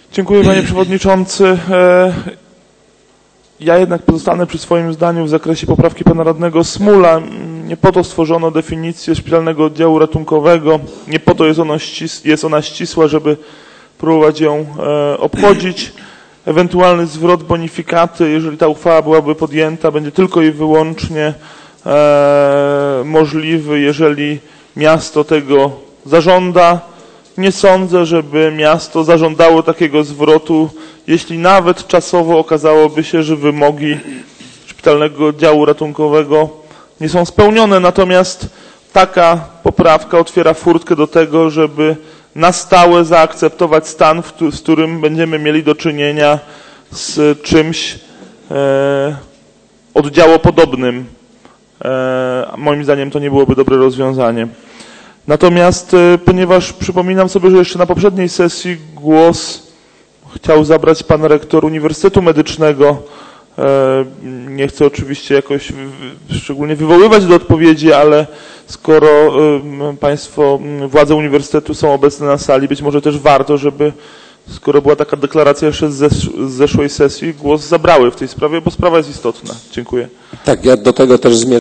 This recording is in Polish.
Dziękuję, panie przewodniczący. Ja jednak pozostanę przy swoim zdaniu w zakresie poprawki pana radnego Smula. Nie po to stworzono definicję szpitalnego oddziału ratunkowego, nie po to jest ona ścisła, żeby próbować ją obchodzić. Ewentualny zwrot bonifikaty, jeżeli ta uchwała byłaby podjęta, będzie tylko i wyłącznie możliwy, jeżeli miasto tego zażąda. Nie sądzę, żeby miasto zażądało takiego zwrotu, jeśli nawet czasowo okazałoby się, że wymogi szpitalnego oddziału ratunkowego nie są spełnione. Natomiast taka poprawka otwiera furtkę do tego, żeby na stałe zaakceptować stan, z którym będziemy mieli do czynienia z czymś oddziałopodobnym. Moim zdaniem to nie byłoby dobre rozwiązanie. Natomiast ponieważ przypominam sobie, że jeszcze na poprzedniej sesji głos chciał zabrać pan rektor Uniwersytetu Medycznego. Nie chcę oczywiście jakoś szczególnie wywoływać do odpowiedzi, ale skoro państwo, władze uniwersytetu są obecne na sali, być może też warto, żeby, skoro była taka deklaracja jeszcze z zeszłej sesji, głos zabrały w tej sprawie, bo sprawa jest istotna. Dziękuję. Tak, ja do tego też zmierzam.